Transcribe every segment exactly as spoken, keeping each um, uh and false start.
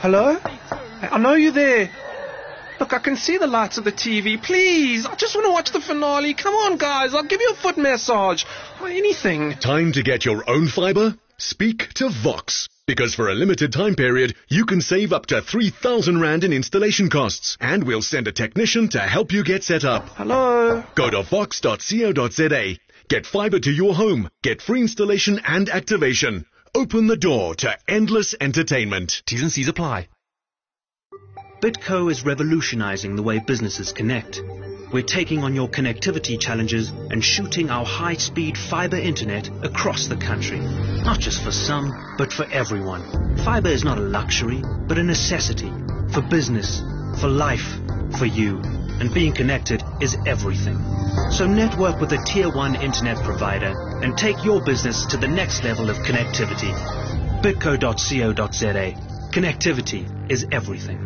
Hello? I know you're there. Look, I can see the lights of the T V. Please, I just want to watch the finale. Come on, guys, I'll give you a foot massage. Or anything. Time to get your own fibre? Speak to Vox. Because for a limited time period, you can save up to three thousand rand in installation costs. And we'll send a technician to help you get set up. Hello? Go to vox dot co dot za. Get fibre to your home. Get free installation and activation. Open the door to endless entertainment. T's and C's apply. Bitco is revolutionizing the way businesses connect. We're taking on your connectivity challenges and shooting our high-speed fiber internet across the country. Not just for some, but for everyone. Fiber is not a luxury, but a necessity. For business, for life, for you. And being connected is everything. So network with a tier one internet provider and take your business to the next level of connectivity. bitco dot co dot za. Connectivity is everything.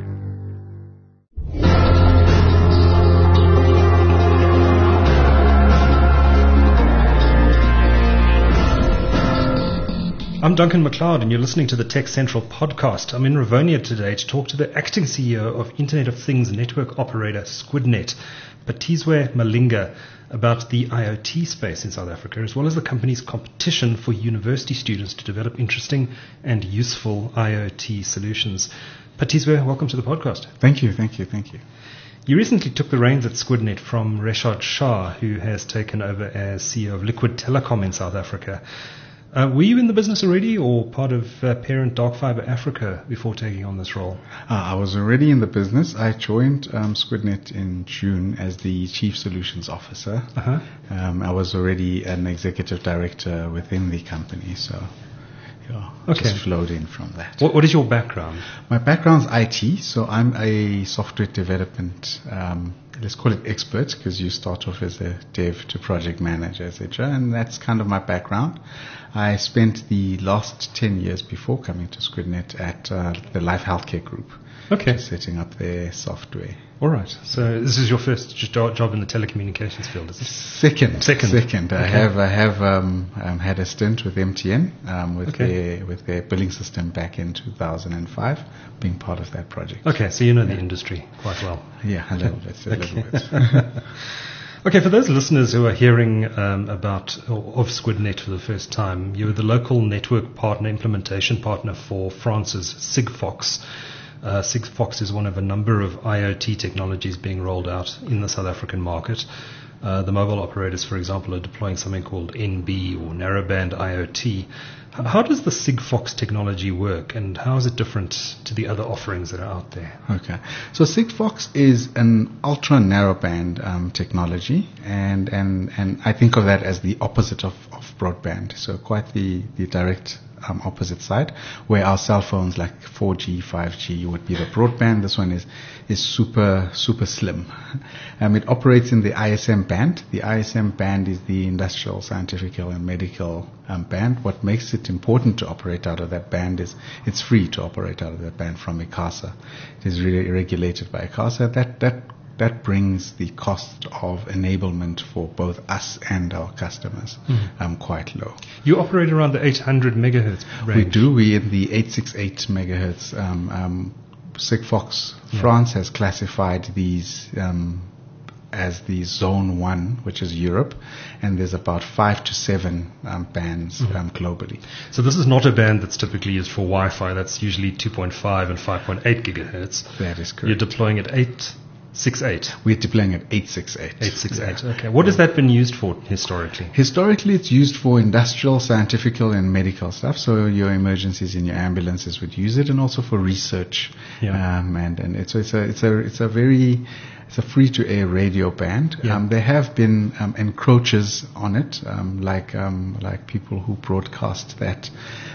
I'm Duncan McLeod, and you're listening to the Tech Central podcast. I'm in Rivonia today to talk to the acting C E O of Internet of Things network operator Squidnet, Patizwe Malinga, about the IoT space in South Africa, as well as the company's competition for university students to develop interesting and useful IoT solutions. Patizwe, welcome to the podcast. Thank you, thank you, thank you. You recently took the reins at Squidnet from Reshad Shah, who has taken over as C E O of Liquid Telecom in South Africa. Uh, were you in the business already or part of uh, parent Dark Fiber Africa before taking on this role? Uh, I was already in the business. I joined um, Squidnet in June as the Chief Solutions Officer. Uh-huh. Um, I was already an executive director within the company, so yeah, okay. just flowed in from that. What, what is your background? My background's I T, so I'm a software development um let's call it expert, because you start off as a dev to project manager, et cetera. And that's kind of my background. I spent the last ten years before coming to Squidnet at uh, the Life Healthcare Group. Okay. Setting up their software. All right. So this is your first job in the telecommunications field, is it? Second. Second. Second. Okay. I have I have um, um, had a stint with M T N um, with okay. their with their billing system back in two thousand five, being part of that project. Okay, so you know the industry quite well. Yeah, a little bit. A okay. little bit. Okay, for those listeners who are hearing um, about of Squidnet for the first time, you're the local network partner, implementation partner for France's Sigfox. Uh, Sigfox is one of a number of IoT technologies being rolled out in the South African market. Uh, the mobile operators, for example, are deploying something called N B or narrowband IoT. How does the Sigfox technology work, and how is it different to the other offerings that are out there? Okay, so Sigfox is an ultra narrowband um, technology, and, and, and I think of that as the opposite of, of broadband. So quite the, the direct um, opposite side, where our cell phones like four G, five G would be the broadband. This one is is super super slim. Um, it operates in the I S M band. The I S M band is the industrial, scientific, and medical um, band. What makes it important to operate out of that band is it's free to operate out of that band from ICASA. It is really regulated by ICASA. That that that brings the cost of enablement for both us and our customers mm. um, quite low. You operate around the eight hundred megahertz range. We do. We're in the eight sixty-eight megahertz. Um, um, Sigfox yeah. France has classified these um, as the Zone one, which is Europe, and there's about five to seven um, bands mm. um, globally. So this is not a band that's typically used for Wi-Fi. That's usually two point five and five point eight gigahertz. That is correct. You're deploying at eight sixty-eight. We're deploying at eight sixty-eight. eight sixty-eight, yeah. Okay. What has that been used for historically? Historically, it's used for industrial, scientific, and medical stuff. So your emergencies in your ambulances would use it, and also for research. Yeah. Um, and and it's, it's a it's a it's a very it's a free-to-air radio band. Yeah. Um, there have been um, encroachers on it, um, like um, like people who broadcast that.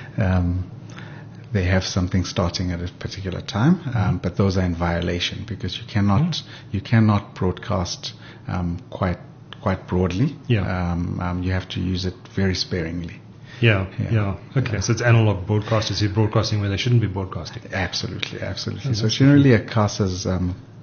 Um, They have something starting at a particular time, um, mm-hmm. but those are in violation because you cannot mm-hmm. you cannot broadcast um, quite quite broadly. Yeah. Um, um, you have to use it very sparingly. Yeah, yeah. yeah. Okay, yeah. So it's analog broadcasters who are broadcasting where they shouldn't be broadcasting. Absolutely, absolutely. That's so generally, ICASA's um,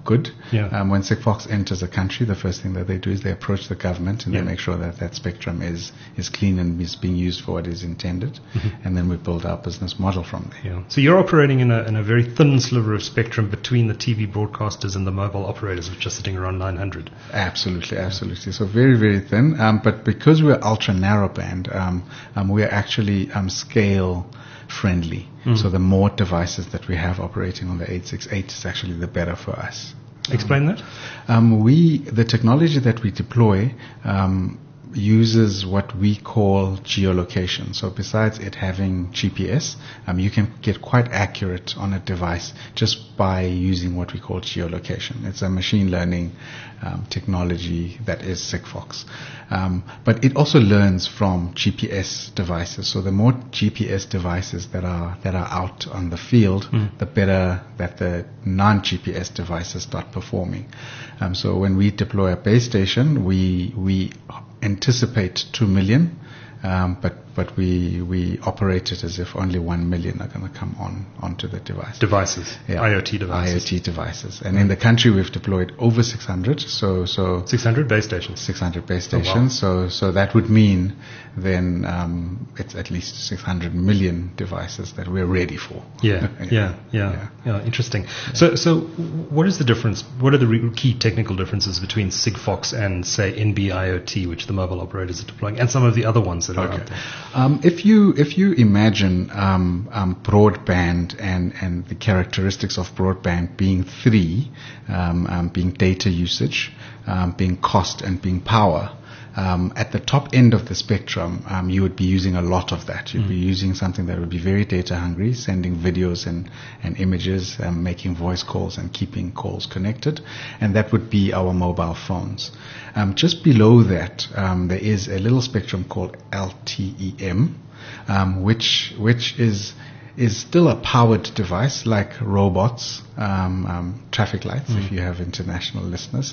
good. Yeah. Um, when Sigfox enters a country, the first thing that they do is they approach the government and Yeah. they make sure that that spectrum is, is clean and is being used for what is intended. Mm-hmm. And then we build our business model from there. Yeah. So you're operating in a, in a very thin sliver of spectrum between the T V broadcasters and the mobile operators, which are sitting around nine hundred. Absolutely, absolutely. So very, very thin. Um, but because we're ultra narrowband, um, um, we're actually um, scale friendly. Mm. So the more devices that we have operating on the eight six eight is actually the better for us. Explain that. Um, we the technology that we deploy um, uses what we call geolocation. So besides it having G P S, um, you can get quite accurate on a device just by using what we call geolocation. It's a machine learning um, technology that is Sigfox. Um, but it also learns from G P S devices. So the more G P S devices that are that are out on the field, mm. the better that the non-G P S devices start performing. Um, so when we deploy a base station, we we anticipate two million, um, but but we we operate it as if only one million are going to come on onto the device. Devices, yeah. IoT devices. IoT devices, and mm. in the country we've deployed over six hundred. So so six hundred base stations. six hundred base stations. Oh, wow. So so that would mean then um, it's at least six hundred million devices that we're ready for. Yeah, yeah, yeah, yeah, yeah. Interesting. Yeah. So so what is the difference? What are the re- key technical differences between Sigfox and say N B IoT, which the mobile operators are deploying, and some of the other ones that are okay. out there? Um, if you if you imagine um, um, broadband and, and the characteristics of broadband being three, um, um, being data usage, um, being cost, and being power. Um, at the top end of the spectrum, um, you would be using a lot of that. You'd mm. be using something that would be very data hungry, sending videos and, and images, um, making voice calls and keeping calls connected. And that would be our mobile phones. Um, just below that, um, there is a little spectrum called L T E M, um, which which is is still a powered device like robots, um, um, traffic lights, mm. if you have international listeners.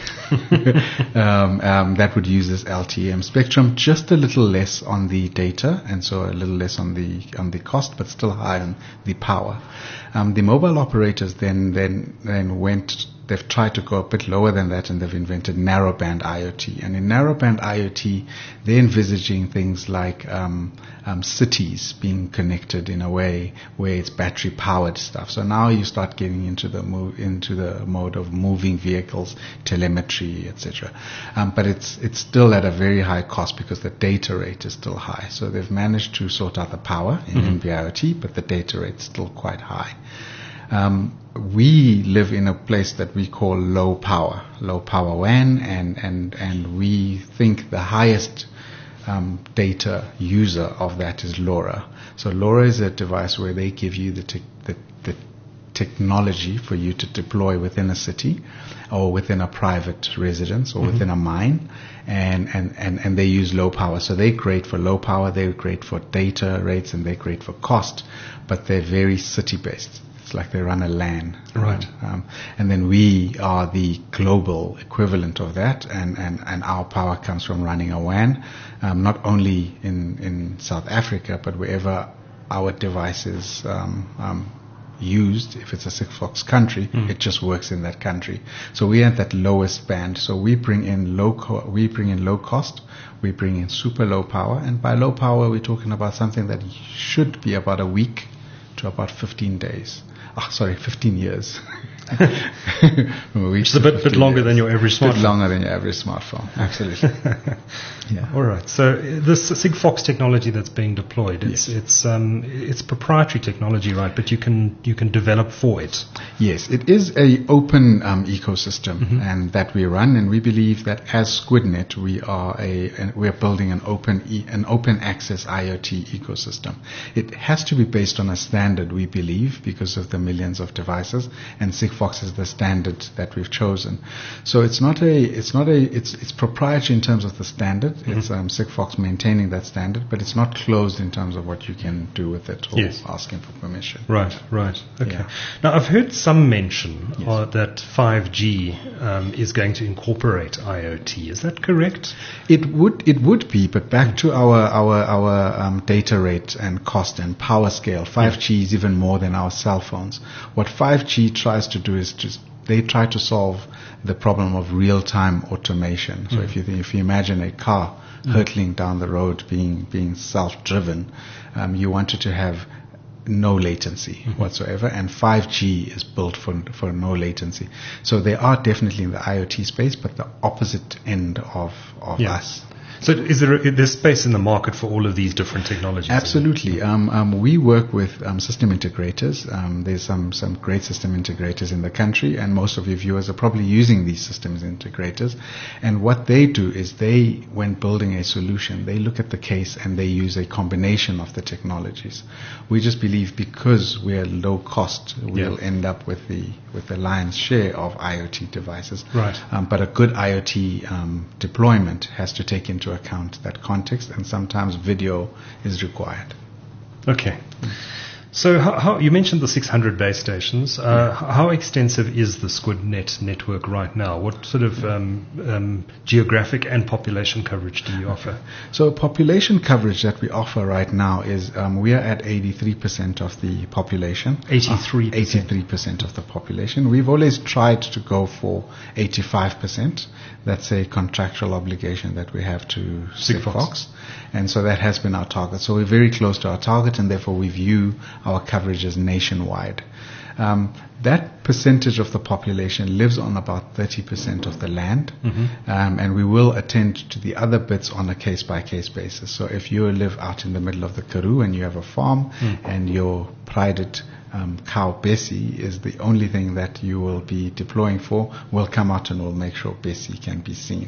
um, um, that would use this L T E M spectrum, just a little less on the data, and so a little less on the on the cost, but still high on the power. Um, the mobile operators then then then went. They've tried to go a bit lower than that, and they've invented narrowband IoT. And in narrowband IoT, they're envisaging things like um, um, cities being connected in a way where it's battery-powered stuff. So now you start getting into the move into the mode of moving vehicles, telemetry, et cetera. Um, but it's it's still at a very high cost because the data rate is still high. So they've managed to sort out the power in mm-hmm. N B IoT, but the data rate is still quite high. Um, we live in a place that we call low power, low power W A N, and, and, and we think the highest um, data user of that is LoRa. So LoRa is a device where they give you the, te- the, the technology for you to deploy within a city or within a private residence or mm-hmm. within a mine, and, and, and, and they use low power. So they're great for low power, they're great for data rates, and they're great for cost, but they're very city-based. It's like they run a LAN. Right. Um, and then we are the global equivalent of that, and, and, and our power comes from running a W A N, um, not only in, in South Africa, but wherever our device is um, um, used. If it's a Sigfox country, mm. it just works in that country. So we're at that lowest band. So we bring in low co- we bring in low cost, we bring in super low power, and by low power, we're talking about something that should be about a week to about fifteen days. Oh, sorry, fifteen years. Which is a bit, bit longer years. than your average smartphone. A bit longer than your average smartphone, absolutely. Yeah. All right. So this Sigfox technology that's being deployed, it's yes. it's um, it's proprietary technology, right? But you can you can develop for it. Yes, it is a open um, ecosystem, mm-hmm. and that we run, and we believe that as SquidNet, we are a we are building an open e- an open access IoT ecosystem. It has to be based on a standard, we believe, because of the millions of devices, and Sigfox is the standard that we've chosen. So it's not a it's not a it's it's proprietary in terms of the standard. Mm-hmm. It's um, Sigfox maintaining that standard, but it's not closed in terms of what you can do with it or yes. asking for permission. Right, right. Okay. Yeah. Now I've heard some mention yes. uh, that five G um, is going to incorporate IoT. Is that correct? It would it would be, but back to our our our um, data rate and cost and power scale. five G yeah. is even more than our cell phones. What five G tries to do is just they try to solve the problem of real-time automation. So mm. if you think, if you imagine a car mm. hurtling down the road being being self-driven, um, you wanted to have no latency mm-hmm. whatsoever, and five G is built for for no latency. So they are definitely in the IoT space, but the opposite end of of yeah. us. So is there a, there's space in the market for all of these different technologies? Absolutely. Um, um, we work with um, system integrators. Um, there's some, some great system integrators in the country, and most of your viewers are probably using these systems integrators. And what they do is they, when building a solution, they look at the case and they use a combination of the technologies. We just believe because we're low cost, we'll yeah. end up with the with the lion's share of IoT devices. Right. Um, but a good IoT um, deployment has to take into account that context, and sometimes video is required. Okay. So how, how, you mentioned the six hundred base stations. Uh, yeah. How extensive is the SquidNet network right now? What sort of um, um, geographic and population coverage do you offer? So population coverage that we offer right now is um, we are at eighty-three percent of the population. eighty-three percent? Uh, eighty-three percent of the population. We've always tried to go for eighty-five percent. That's a contractual obligation that we have to Sigfox. And so that has been our target. So we're very close to our target, and therefore we view our coverage as nationwide. Um, that percentage of the population lives on about thirty percent of the land, mm-hmm. um, and we will attend to the other bits on a case-by-case basis. So if you live out in the middle of the Karoo and you have a farm mm. and your prided Um, cow Bessie is the only thing that you will be deploying for, we'll come out and we'll make sure Bessie can be seen.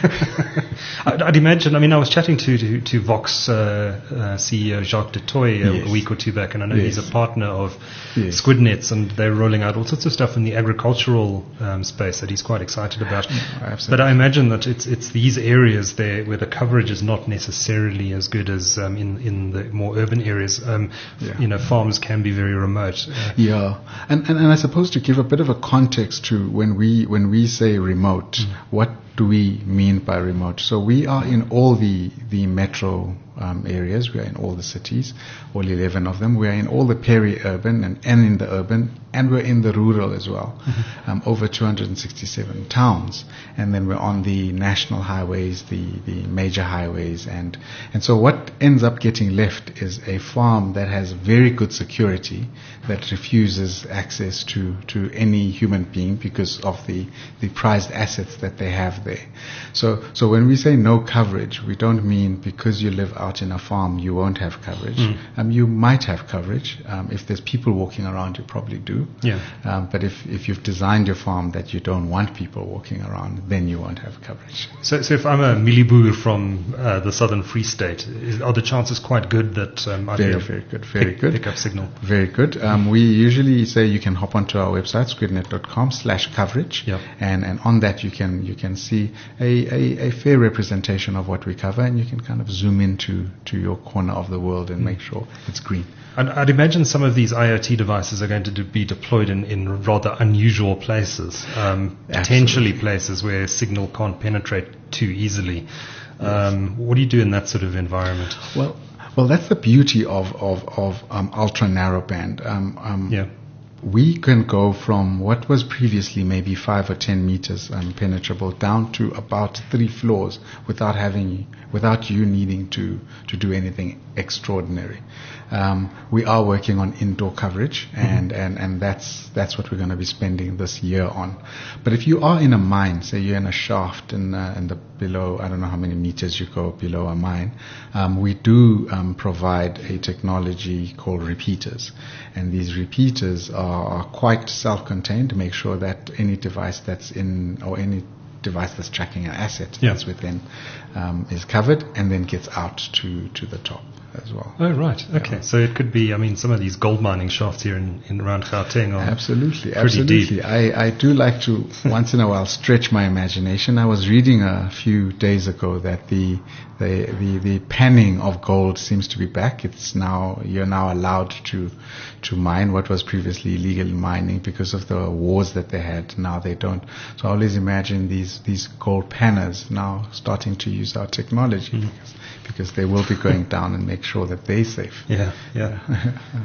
I'd, I'd imagine, I mean, I was chatting to, to, to Vox uh, uh, C E O Jacques de Toy a, yes. a week or two back, and I know yes. he's a partner of yes. SquidNets, and they're rolling out all sorts of stuff in the agricultural um, space that he's quite excited about. No, but I imagine that it's it's these areas there where the coverage is not necessarily as good as um, in, in the more urban areas. Um, yeah. You know, farms can be very remote. Yeah, and, and and I suppose to give a bit of a context to when we when we say remote, mm. what do we mean by remote? So we are in all the the metro um, areas. We are in all the cities, all eleven of them. We are in all the peri-urban and, and in the urban, and we're in the rural as well. Mm-hmm. Um, over two hundred sixty-seven towns, and then we're on the national highways, the the major highways, and and so what ends up getting left is a farm that has very good security, that refuses access to, to any human being because of the, the prized assets that they have there. So so when we say no coverage, we don't mean because you live out in a farm you won't have coverage. Mm. Um, you might have coverage. Um, if there's people walking around, you probably do. Yeah. Um, but if, if you've designed your farm that you don't want people walking around, then you won't have coverage. So, so if I'm a Miliboer from uh, the Southern Free State, is, are the chances quite good that um, I'd very, be a very good, very pick, good. pick up signal? Very good. Um, we usually say you can hop onto our website, squidnet dot com slash coverage, yep. and, and on that you can you can see a, a, a fair representation of what we cover, and you can kind of zoom into to your corner of the world and mm. make sure it's green. And I'd imagine some of these IoT devices are going to do, be deployed in, in rather unusual places, um, potentially places where signal can't penetrate too easily. Um, what do you do in that sort of environment? Well, well, that's the beauty of of of um, ultra narrowband. Um, um, yeah. We can go from what was previously maybe five or ten meters um, penetrable down to about three floors without having, without you needing to, to do anything extraordinary. Um, we are working on indoor coverage, and, mm-hmm. and, and that's that's what we're going to be spending this year on. But if you are in a mine, say you're in a shaft in, uh, in the below, I don't know how many meters you go below a mine, um, we do um, provide a technology called repeaters. And these repeaters are, are quite self-contained to make sure that any device that's in, or any device that's tracking an asset yeah. that's within um, is covered and then gets out to, to the top as well. Oh, right. Okay. Yeah. So it could be, I mean, some of these gold mining shafts here in, in around Gauteng are absolutely, pretty absolutely. deep. I, I do like to once in a while stretch my imagination. I was reading a few days ago that the the, the the panning of gold seems to be back. It's now, you're now allowed to to mine what was previously illegal mining because of the wars that they had. Now they don't. So I always imagine these these gold panners now starting to use our technology mm. because, because they will be going down and make sure that they're safe. Yeah, yeah.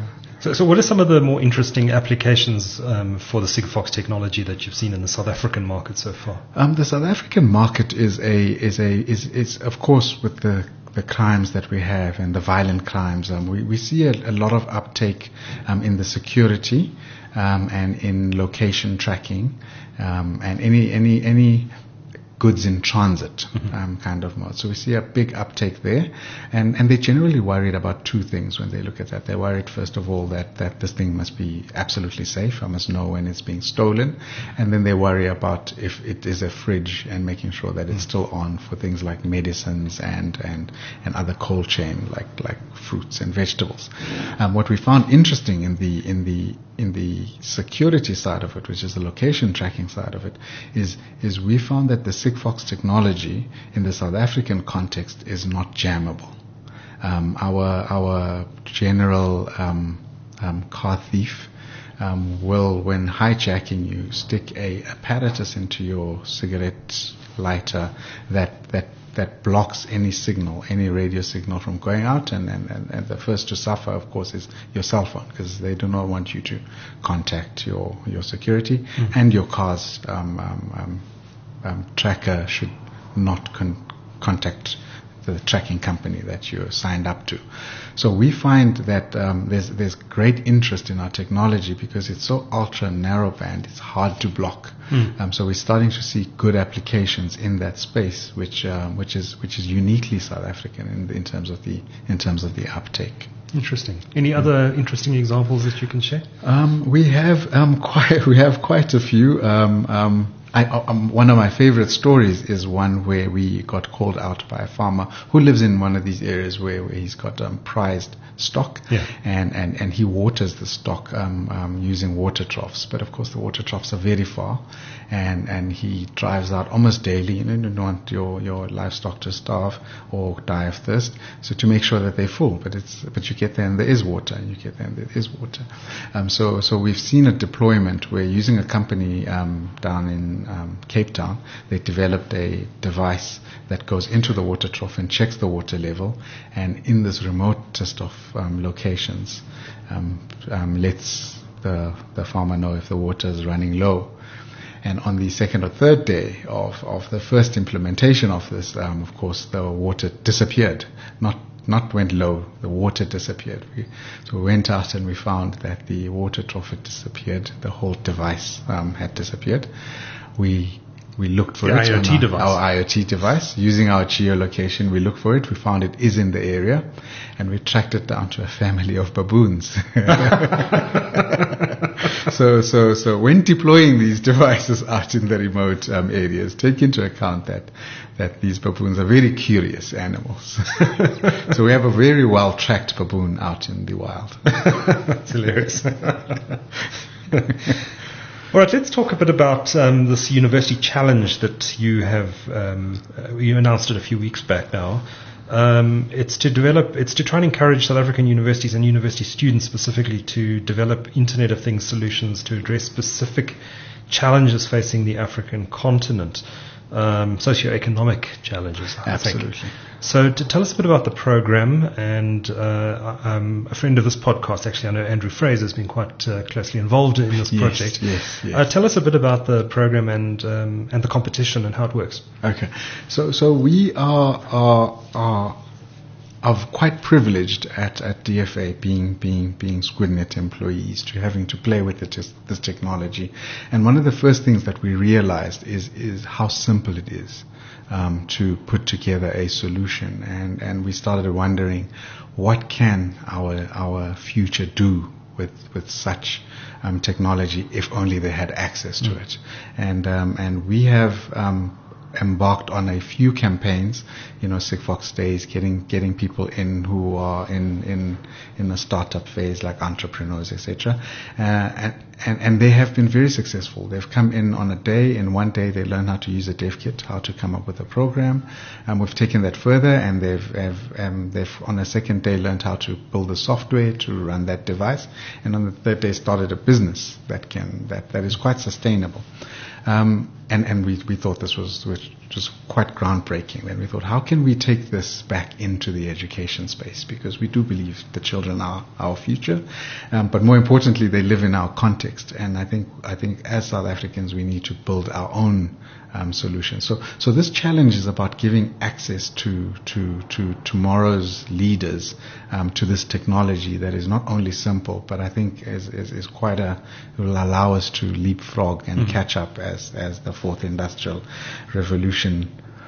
So, so what are some of the more interesting applications um, for the Sigfox technology that you've seen in the South African market so far? Um, the South African market is a is a is is of course with the the crimes that we have and the violent crimes, um, we we see a, a lot of uptake um, in the security um, and in location tracking um, and any any any. goods in transit um, kind of mode. So we see a big uptake there, and, and they're generally worried about two things when they look at that. They're worried, first of all, that, that this thing must be absolutely safe. I must know when it's being stolen. And then they worry about if it is a fridge and making sure that it's still on for things like medicines and, and, and other cold chain like, like fruits and vegetables. Um, what we found interesting in the, in the, in the security side of it, which is the location tracking side of it, is, is we found that the Sigfox technology in the South African context is not jammable. Um, our our general um, um, car thief um, will, when hijacking you, stick a apparatus into your cigarette lighter that that that blocks any signal, any radio signal from going out, and, and, and, and the first to suffer, of course, is your cell phone, because they do not want you to contact your, your security, mm-hmm. and your car's um, um, um, um, tracker should not con- contact the tracking company that you're signed up to. So we find that um, there's there's great interest in our technology because it's so ultra narrowband, it's hard to block. Mm. Um, so we're starting to see good applications in that space, which um, which is which is uniquely South African in, in terms of the in terms of the uptake. Interesting. Any other interesting examples that you can share? Um, we have um, quite we have quite a few. Um, um, I, um, one of my favorite stories is one where we got called out by a farmer who lives in one of these areas where, where he's got um, prized stock, yeah. and, and, and he waters the stock um, um, using water troughs. But of course the water troughs are very far, and, and he drives out almost daily. You know, you don't want your, your livestock to starve or die of thirst, so to make sure that they're full. But it's but you get there and there is water, and you get there and there is water. Um, so so we've seen a deployment where, using a company um, down in Um, Cape Town, they developed a device that goes into the water trough and checks the water level, and in this remotest of um, locations um, um, lets the, the farmer know if the water is running low. And on the second or third day of, of the first implementation of this, um, of course, the water disappeared. Not not went low, the water disappeared. We, so we went out and we found that the water trough had disappeared. The whole device um, had disappeared. We we looked for the it. IoT our, device. Our IoT device. Using our geolocation, we looked for it. We found it is in the area, and we tracked it down to a family of baboons. so so so when deploying these devices out in the remote um, areas, take into account that that these baboons are very curious animals. So we have a very well tracked baboon out in the wild. That's hilarious. All right, let's talk a bit about um, this university challenge that you have. Um, you announced it a few weeks back now. Um, it's to develop. It's to try and encourage South African universities and university students specifically to develop Internet of Things solutions to address specific challenges facing the African continent. Um, socioeconomic challenges, I Absolutely. think. So to tell us a bit about the program, and uh, um, a friend of this podcast, actually, I know Andrew Fraser has been quite uh, closely involved in this project. Yes, yes, yes. Uh, tell us a bit about the program and um, and the competition and how it works. Okay, so so we are are are. Are quite privileged at, at D F A, being being being SquidNet employees, to having to play with it, this technology. And one of the first things that we realized is is how simple it is um, to put together a solution. And, and we started wondering, what can our our future do with with such um, technology if only they had access to mm. it. And um, and we have um, embarked on a few campaigns, you know, Sigfox Days, getting getting people in who are in in in a startup phase, like entrepreneurs, et cetera. Uh, and, and and they have been very successful. They've come in on a day. In one day, they learn how to use a dev kit, how to come up with a program. And we've taken that further, and they've have, um, they've on a second day learned how to build the software to run that device. And on the third day, started a business that can that that is quite sustainable. Um, and, and we, we thought this was, was just quite groundbreaking. And we thought, how can we take this back into the education space? Because we do believe the children are our future. Um, but more importantly, they live in our context. And I think, I think as South Africans, we need to build our own Um, solution. So, so this challenge is about giving access to to to tomorrow's leaders um, to this technology that is not only simple, but I think is is, is quite a will allow us to leapfrog and mm-hmm. catch up as as the fourth industrial revolution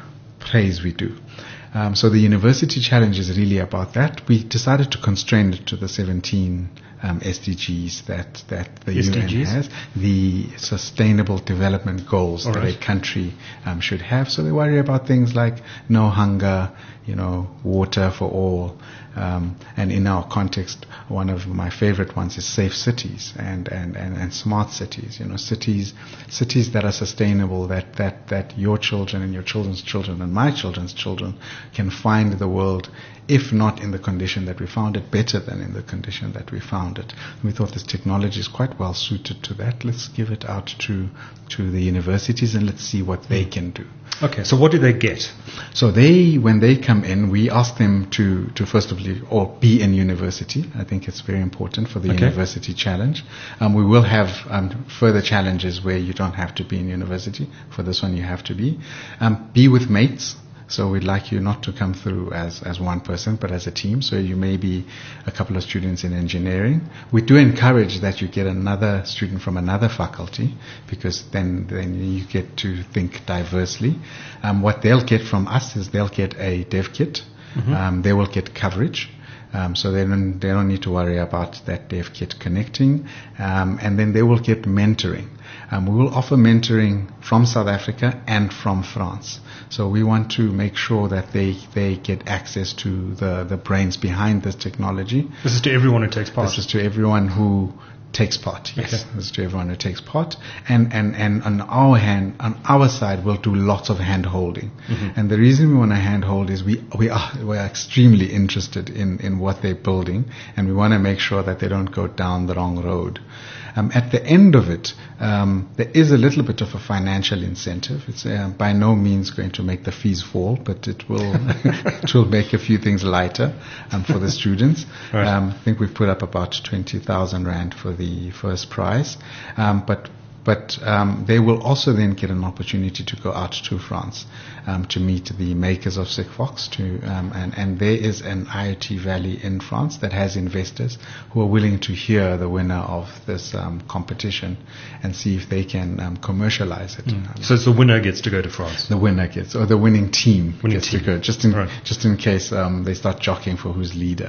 prays we do. Um, so the university challenge is really about that. We decided to constrain it to the seventeen Um, S D Gs that, that the S D Gs? U N has, the Sustainable Development Goals All that right. a country um, should have. So they worry about things like no hunger, you know, water for all. Um, and in our context, one of my favorite ones is safe cities and, and, and, and smart cities. You know, cities cities that are sustainable, that, that, that your children and your children's children and my children's children can find the world, if not in the condition that we found it, better than in the condition that we found it. We thought this technology is quite well suited to that. Let's give it out to to the universities and let's see what they can do. Okay, so what do they get? So they, when they come in, we ask them to, to first of all, or be in university. I think it's very important for the Okay. university challenge. Um, we will have um, further challenges where you don't have to be in university. For this one, you have to be. Um, be with mates. So we'd like you not to come through as, as one person, but as a team. So you may be a couple of students in engineering. We do encourage that you get another student from another faculty, because then, then you get to think diversely. Um, what they'll get from us is they'll get a dev kit. Mm-hmm. Um, they will get coverage. Um, so they don't, they don't need to worry about that dev kit connecting. Um, and then they will get mentoring. Um, we will offer mentoring from South Africa and from France. So we want to make sure that they, they get access to the, the brains behind this technology. This is to everyone who takes part. This is to everyone who takes part. Yes, Okay. this is to everyone who takes part. And, and, and on our hand, on our side, we'll do lots of hand holding. Mm-hmm. And the reason we want to hand hold is we, we are, we are extremely interested in, in what they're building, and we want to make sure that they don't go down the wrong road. Um, at the end of it, um, there is a little bit of a financial incentive. It's uh, by no means going to make the fees fall, but it will it will make a few things lighter um, for the students. Right. Um, I think we've put up about twenty thousand rand for the first prize, um, but. But um, they will also then get an opportunity to go out to France um, to meet the makers of Sigfox. To um, and, and there is an IoT Valley in France that has investors who are willing to hear the winner of this um, competition and see if they can um, commercialize it. Mm. Um, So it's the winner gets to go to France. the winner gets, or the winning team Winning gets team. to go, just in Right. just in case um, they start jockeying for who's leader.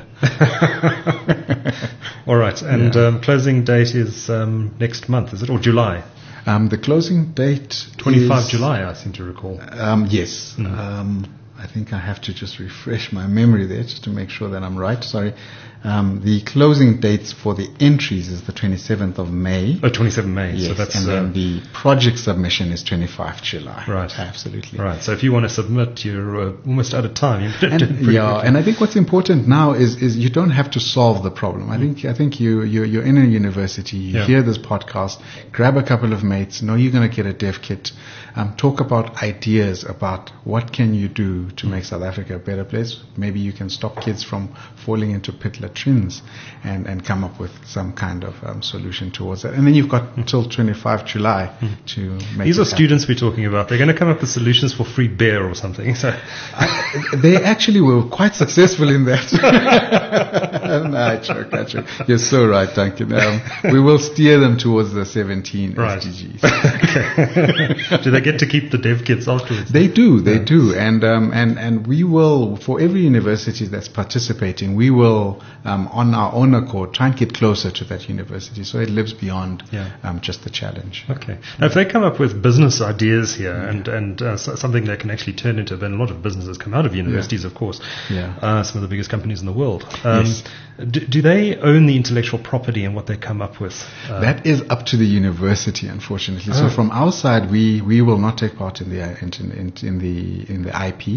All right, and Yeah. um, closing date is um, next month, is it, or July? Um, the closing date twenty-fifth is, July, I seem to recall. Um, yes. Mm. Um, I think I have to just refresh my memory there just to make sure that I'm right. Sorry. Um, the closing dates for the entries is the twenty-seventh of May. Oh, twenty-seventh May. Yes, So that's and then uh, the project submission is twenty-fifth of July. Right. Absolutely. right. So if you want to submit, you're uh, almost out of time. You did it And, pretty yeah, quickly. and I think what's important now is, is you don't have to solve the problem. I think I think you you're, you're in a university, you Yeah. hear this podcast, grab a couple of mates, know you're going to get a dev kit, um, talk about ideas about what can you do to make South Africa a better place. Maybe you can stop kids from falling into pit latrines and, and come up with some kind of um, solution towards that. And then you've got until twenty-fifth of July to make These it are happen. students we're talking about. They're going to come up with solutions for free beer or something. So I, they actually were quite successful in that. no, I joke, I joke. You're so right, Duncan. Um, we will steer them towards the seventeen Right. S D Gs. do they get to keep the dev kits afterwards? They do, they do, and um, and and we will, for every university that's participating, we will um, on our own accord try and get closer to that university, so it lives beyond Yeah. um, just the challenge. Okay. Now, if they come up with business ideas here and and uh, so- something they can actually turn into, then a lot of businesses come out of universities, of course. Yeah. Uh, some of the biggest companies in the world. Um, Yes. do, do they own the intellectual property and what they come up with? Uh, That is up to the university, unfortunately. Oh. So from our side, we, we will not take part in the in, in, in the in the I P.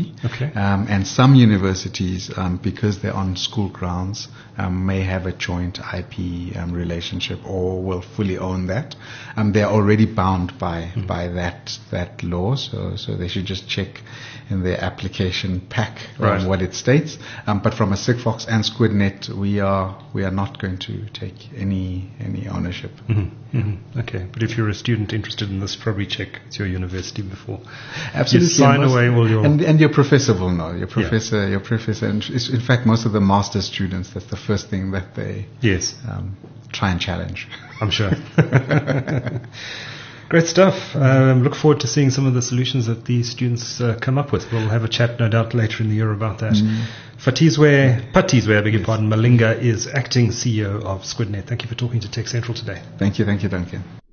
fully. Okay. Um, and some universities, um, because they're on school grounds, um, may have a joint I P um, relationship or will fully own that. Um, they're already bound by mm. by that that law, so so they should just check in their application pack um, right. what it states. Um, but from a Sigfox and SquidNet, we are we are not going to take any any ownership. Mm-hmm. Mm-hmm. Okay, but if you're a student interested in this, probably check with your university before. Absolutely. You sign and away all your and, and your professor will know. Your professor, yeah. your professor, and in fact, most of the master's students, that's the first thing that they yes um, try and challenge. I'm sure. Great stuff. Um, look forward to seeing some of the solutions that these students uh, come up with. We'll have a chat, no doubt, later in the year about that. Mm. Fatizwe, Patizwe, I beg your yes. pardon, Malinga is acting C E O of SquidNet. Thank you for talking to Tech Central today. Thank you, thank you, Duncan.